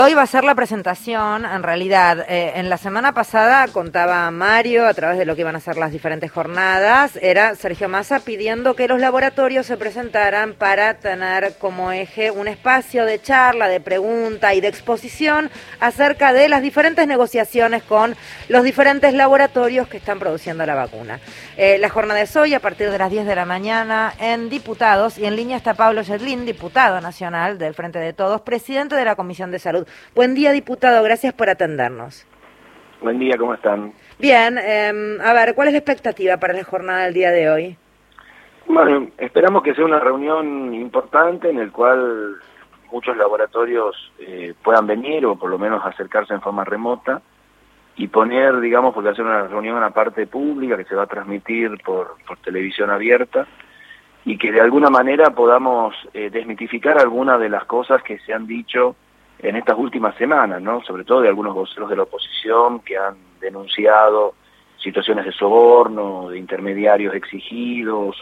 Hoy va a ser la presentación, en realidad. En la semana pasada contaba Mario, a través de lo que iban a ser las diferentes jornadas, era Sergio Massa pidiendo que los laboratorios se presentaran para tener como eje un espacio de charla, de pregunta y de exposición acerca de las diferentes negociaciones con los diferentes laboratorios que están produciendo la vacuna. La jornada es hoy a partir de las 10 de la mañana en Diputados, y en línea está Pablo Yedlin, diputado nacional del Frente de Todos, presidente de la Comisión de Salud. Buen día, diputado, gracias por atendernos. Buen día, ¿cómo están? Bien, a ver, ¿cuál es la expectativa para la jornada del día de hoy? Bueno, esperamos que sea una reunión importante en el cual muchos laboratorios puedan venir o por lo menos acercarse en forma remota y poner, digamos, porque hacer una reunión en la parte pública que se va a transmitir por televisión abierta y que de alguna manera podamos desmitificar algunas de las cosas que se han dicho en estas últimas semanas, ¿no? Sobre todo de algunos voceros de la oposición que han denunciado situaciones de soborno, de intermediarios exigidos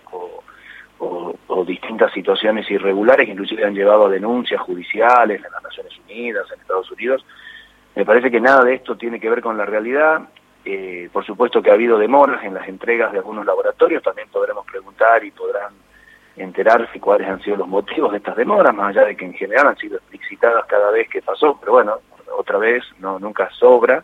o distintas situaciones irregulares que inclusive han llevado a denuncias judiciales en las Naciones Unidas, en Estados Unidos. Me parece que nada de esto tiene que ver con la realidad. Por supuesto que ha habido demoras en las entregas de algunos laboratorios, también podremos preguntar y podrán enterarse cuáles han sido los motivos de estas demoras, más allá de que en general han sido explicitadas cada vez que pasó, pero bueno, otra vez nunca sobra.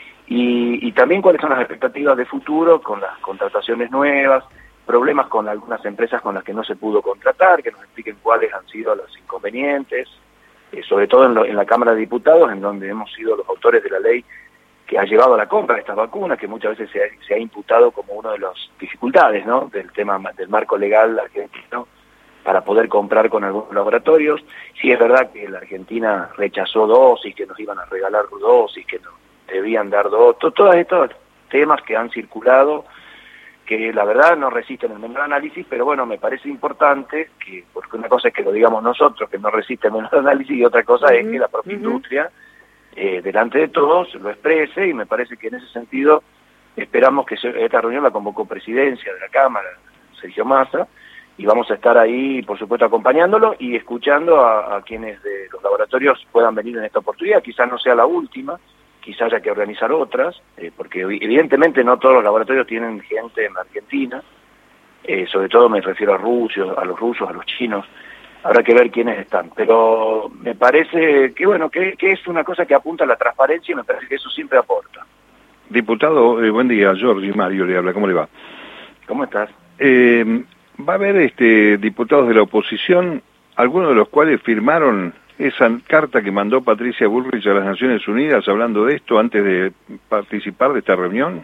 Y también cuáles son las expectativas de futuro con las contrataciones nuevas, problemas con algunas empresas con las que no se pudo contratar, que nos expliquen cuáles han sido los inconvenientes, sobre todo en la Cámara de Diputados, en donde hemos sido los autores de la ley que ha llevado a la compra de estas vacunas, que muchas veces se ha imputado como una de las dificultades, ¿no?, del tema del marco legal argentino para poder comprar con algunos laboratorios. Sí es verdad que la Argentina rechazó dosis, que nos iban a regalar dosis, que nos debían dar dosis, todos estos temas que han circulado, que la verdad no resisten el menor análisis, pero bueno, me parece importante, porque una cosa es que lo digamos nosotros, que no resiste el menor análisis, y otra cosa es que la propia industria delante de todos lo exprese, y me parece que en ese sentido esperamos que esta reunión la convocó Presidencia de la Cámara, Sergio Massa, y vamos a estar ahí, por supuesto, acompañándolo y escuchando a quienes de los laboratorios puedan venir en esta oportunidad. Quizás no sea la última, quizás haya que organizar otras, porque evidentemente no todos los laboratorios tienen gente en la Argentina, sobre todo me refiero a los rusos, a los chinos. Habrá que ver quiénes están, pero me parece que bueno, que es una cosa que apunta a la transparencia y me parece que eso siempre aporta. Diputado, buen día, Jorge Mario le habla, ¿cómo le va? ¿Cómo estás? Va a haber diputados de la oposición, algunos de los cuales firmaron esa carta que mandó Patricia Bullrich a las Naciones Unidas hablando de esto antes de participar de esta reunión.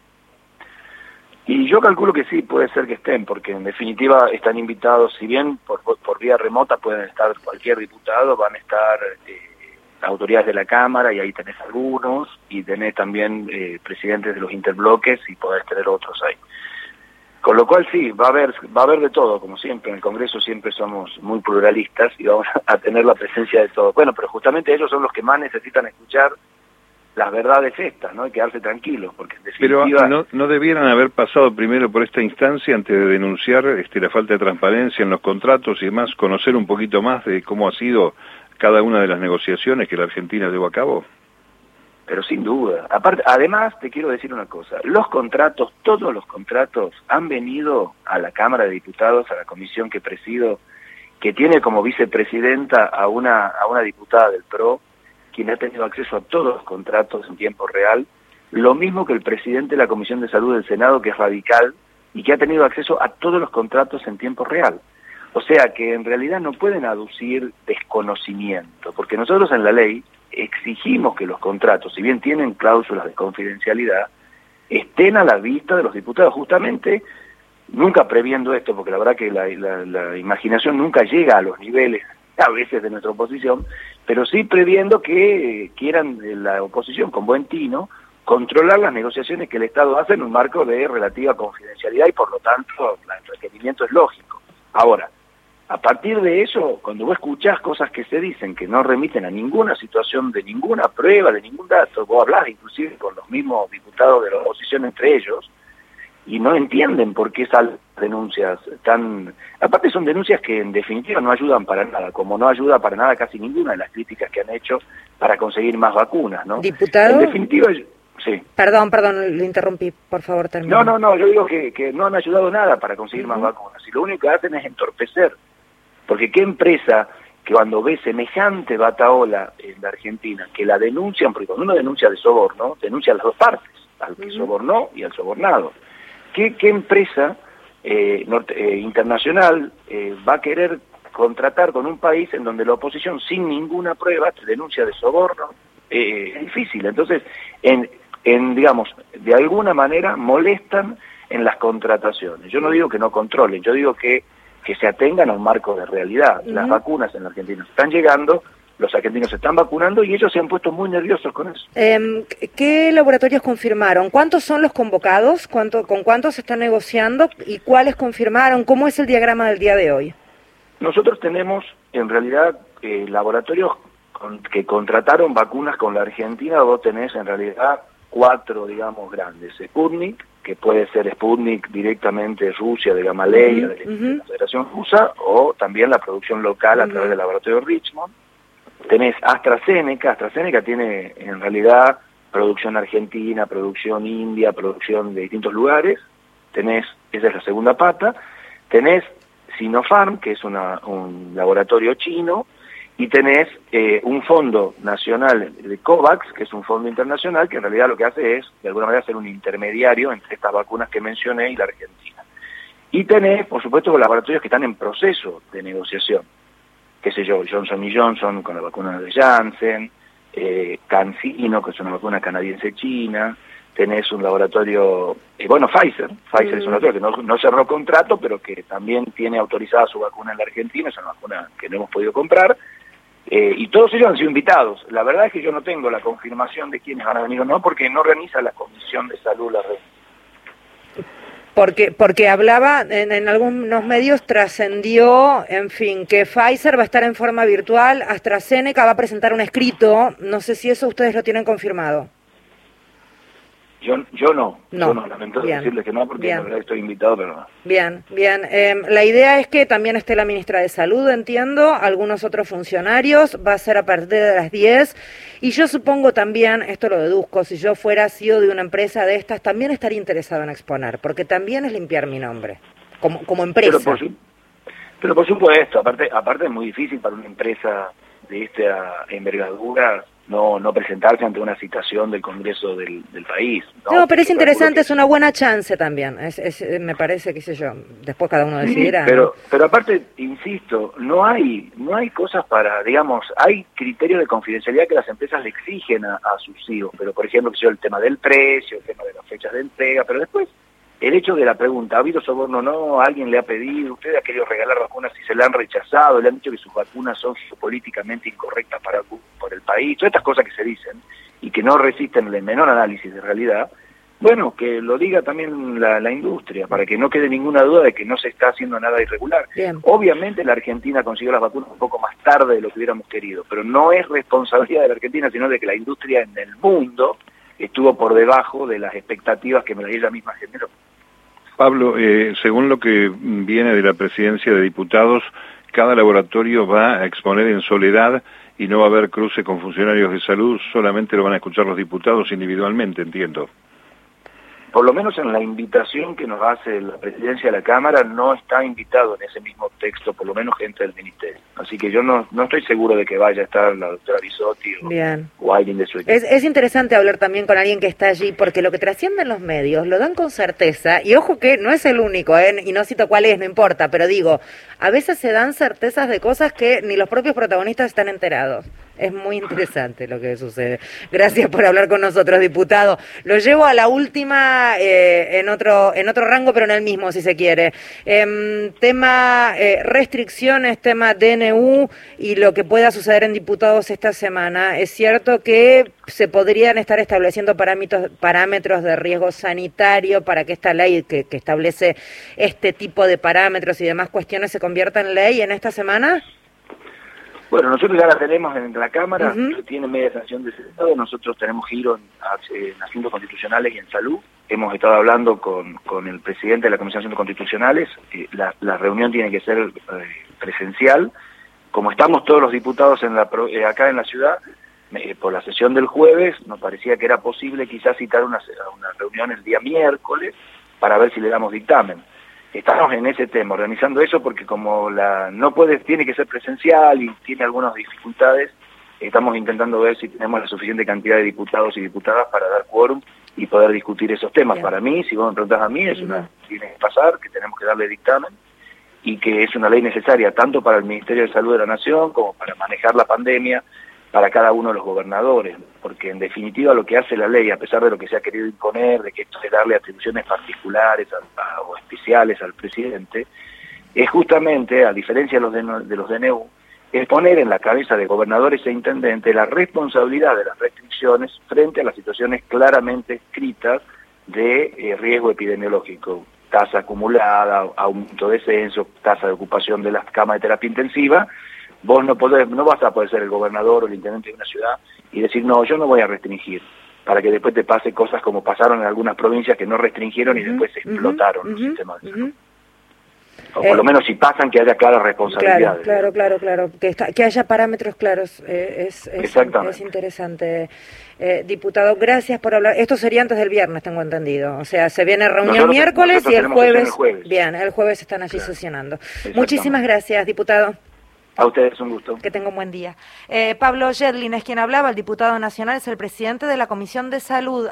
Y yo calculo que sí, puede ser que estén, porque en definitiva están invitados, si bien por vía remota pueden estar cualquier diputado, van a estar las autoridades de la Cámara, y ahí tenés algunos, y tenés también presidentes de los interbloques, y podés tener otros ahí. Con lo cual sí, va a haber de todo, como siempre, en el Congreso siempre somos muy pluralistas, y vamos a tener la presencia de todo. Bueno, pero justamente ellos son los que más necesitan escuchar las verdades estas, ¿no? Y quedarse tranquilos, porque en definitiva... Pero no debieran haber pasado primero por esta instancia antes de denunciar la falta de transparencia en los contratos y demás, conocer un poquito más de cómo ha sido cada una de las negociaciones que la Argentina llevó a cabo. Pero sin duda. Además, te quiero decir una cosa, los contratos, todos los contratos han venido a la Cámara de Diputados, a la comisión que presido, que tiene como vicepresidenta a una diputada del PRO, quien ha tenido acceso a todos los contratos en tiempo real, lo mismo que el presidente de la Comisión de Salud del Senado, que es radical, y que ha tenido acceso a todos los contratos en tiempo real. O sea que en realidad no pueden aducir desconocimiento, porque nosotros en la ley exigimos que los contratos, si bien tienen cláusulas de confidencialidad, estén a la vista de los diputados, justamente nunca previendo esto, porque la verdad que la imaginación nunca llega a los niveles a veces de nuestra oposición, pero sí previendo que quieran la oposición con buen tino controlar las negociaciones que el Estado hace en un marco de relativa confidencialidad, y por lo tanto el requerimiento es lógico. Ahora, a partir de eso, cuando vos escuchás cosas que se dicen que no remiten a ninguna situación, de ninguna prueba, de ningún dato, vos hablás inclusive con los mismos diputados de la oposición entre ellos, y no entienden por qué salen denuncias tan... Aparte son denuncias que en definitiva no ayudan para nada, como no ayuda para nada casi ninguna de las críticas que han hecho para conseguir más vacunas, ¿no? Diputado. En definitiva, sí. Perdón, le interrumpí, por favor, termine. No, yo digo que no han ayudado nada para conseguir más vacunas, y lo único que hacen es entorpecer, porque qué empresa que cuando ve semejante bataola en la Argentina, que la denuncian, porque cuando uno denuncia de soborno, denuncia a las dos partes, al que sobornó y al sobornado. ¿Qué empresa internacional va a querer contratar con un país en donde la oposición sin ninguna prueba te denuncia de soborno? Es difícil. Entonces, digamos, de alguna manera molestan en las contrataciones. Yo no digo que no controlen, yo digo que se atengan a un marco de realidad. Las vacunas en la Argentina están llegando, los argentinos se están vacunando y ellos se han puesto muy nerviosos con eso. ¿Qué laboratorios confirmaron? ¿Cuántos son los convocados? ¿Con cuántos se está negociando? ¿Y cuáles confirmaron? ¿Cómo es el diagrama del día de hoy? Nosotros tenemos, en realidad, laboratorios que contrataron vacunas con la Argentina. Vos tenés, en realidad, 4, digamos, grandes. Sputnik, que puede ser Sputnik directamente Rusia, de Gamaleya, de la Federación Rusa, o también la producción local a través del laboratorio Richmond. Tenés AstraZeneca tiene en realidad producción argentina, producción india, producción de distintos lugares. Esa es la segunda pata. Tenés Sinopharm, que es un laboratorio chino, y tenés un fondo nacional de COVAX, que es un fondo internacional, que en realidad lo que hace es, de alguna manera, ser un intermediario entre estas vacunas que mencioné y la Argentina. Y tenés, por supuesto, los laboratorios que están en proceso de negociación. Qué sé yo, Johnson & Johnson con la vacuna de Janssen, CanSino, que es una vacuna canadiense-china, tenés un laboratorio, Pfizer es un laboratorio que no cerró contrato, pero que también tiene autorizada su vacuna en la Argentina, es una vacuna que no hemos podido comprar, y todos ellos han sido invitados. La verdad es que yo no tengo la confirmación de quiénes van a venir o no, porque no organiza la Comisión de Salud la red. Porque hablaba, en algunos medios trascendió, en fin, que Pfizer va a estar en forma virtual, AstraZeneca va a presentar un escrito, no sé si eso ustedes lo tienen confirmado. Yo no, lamento decirles que no, porque la verdad estoy invitado, pero no. Bien. La idea es que también esté la ministra de Salud, entiendo, algunos otros funcionarios, va a ser a partir de las 10, y yo supongo también, esto lo deduzco, si yo fuera CEO de una empresa de estas, también estaría interesado en exponer, porque también es limpiar mi nombre, como empresa. Pero por supuesto, aparte es muy difícil para una empresa de esta envergadura no presentarse ante una citación del Congreso del país. No, pero es interesante, es una buena chance también, me parece, qué sé yo, después cada uno decidirá. Sí, pero aparte, insisto, no hay cosas para, digamos, hay criterios de confidencialidad que las empresas le exigen a sus CEOs, pero por ejemplo, el tema del precio, el tema de las fechas de entrega, pero después el hecho de la pregunta, ¿ha habido soborno o no? ¿Alguien le ha pedido? ¿Usted ha querido regalar vacunas y se le han rechazado? ¿Le han dicho que sus vacunas son geopolíticamente incorrectas por el país? Todas estas cosas que se dicen y que no resisten el menor análisis de realidad, bueno, que lo diga también la industria, para que no quede ninguna duda de que no se está haciendo nada irregular. Bien. Obviamente la Argentina consiguió las vacunas un poco más tarde de lo que hubiéramos querido, pero no es responsabilidad de la Argentina, sino de que la industria en el mundo estuvo por debajo de las expectativas que ella misma generó. Pablo, según lo que viene de la presidencia de diputados, cada laboratorio va a exponer en soledad y no va a haber cruce con funcionarios de salud, solamente lo van a escuchar los diputados individualmente, entiendo. Por lo menos en la invitación que nos hace la presidencia de la Cámara no está invitado en ese mismo texto, por lo menos gente del Ministerio. Así que yo no estoy seguro de que vaya a estar la doctora Bisotti o alguien de su equipo. Es interesante hablar también con alguien que está allí, porque lo que trascienden los medios lo dan con certeza, y ojo que no es el único, y no cito cuál es, no importa, pero digo, a veces se dan certezas de cosas que ni los propios protagonistas están enterados. Es muy interesante lo que sucede. Gracias por hablar con nosotros, diputado. Lo llevo a la última, en otro rango, pero en el mismo, si se quiere. Tema restricciones, tema DNU y lo que pueda suceder en diputados esta semana. Es cierto que se podrían estar estableciendo parámetros de riesgo sanitario para que esta ley que establece este tipo de parámetros y demás cuestiones se convierta en ley en esta semana. Bueno, nosotros ya la tenemos en la Cámara, tiene media sanción del Senado, nosotros tenemos giro en asuntos constitucionales y en salud. Hemos estado hablando con el presidente de la Comisión de Asuntos Constitucionales, la reunión tiene que ser presencial. Como estamos todos los diputados acá en la ciudad, por la sesión del jueves, nos parecía que era posible quizás citar una reunión el día miércoles para ver si le damos dictamen. Estamos en ese tema, organizando eso, porque como tiene que ser presencial y tiene algunas dificultades, estamos intentando ver si tenemos la suficiente cantidad de diputados y diputadas para dar quórum y poder discutir esos temas. Bien. Para mí, si vos me preguntás a mí, tiene que pasar, que tenemos que darle dictamen, y que es una ley necesaria tanto para el Ministerio de Salud de la Nación como para manejar la pandemia para cada uno de los gobernadores, porque en definitiva lo que hace la ley, a pesar de lo que se ha querido imponer, de que esto es darle atribuciones particulares o especiales al presidente, es justamente, a diferencia de los DNU, es poner en la cabeza de gobernadores e intendentes la responsabilidad de las restricciones frente a las situaciones claramente escritas de riesgo epidemiológico, tasa acumulada, aumento de censo, tasa de ocupación de las camas de terapia intensiva. Vos no vas a poder ser el gobernador o el intendente de una ciudad y decir, no, yo no voy a restringir, para que después te pase cosas como pasaron en algunas provincias que no restringieron y después explotaron los sistemas de salud. O por lo menos si pasan, que haya claras responsabilidades. Claro, que haya parámetros claros, es interesante. Diputado, gracias por hablar. Esto sería antes del viernes, tengo entendido. O sea, se viene reunión miércoles y el jueves. Bien, el jueves están allí sesionando. Muchísimas gracias, diputado. A ustedes un gusto. Que tenga un buen día. Pablo Yedlin es quien hablaba, el diputado nacional, es el presidente de la Comisión de Salud.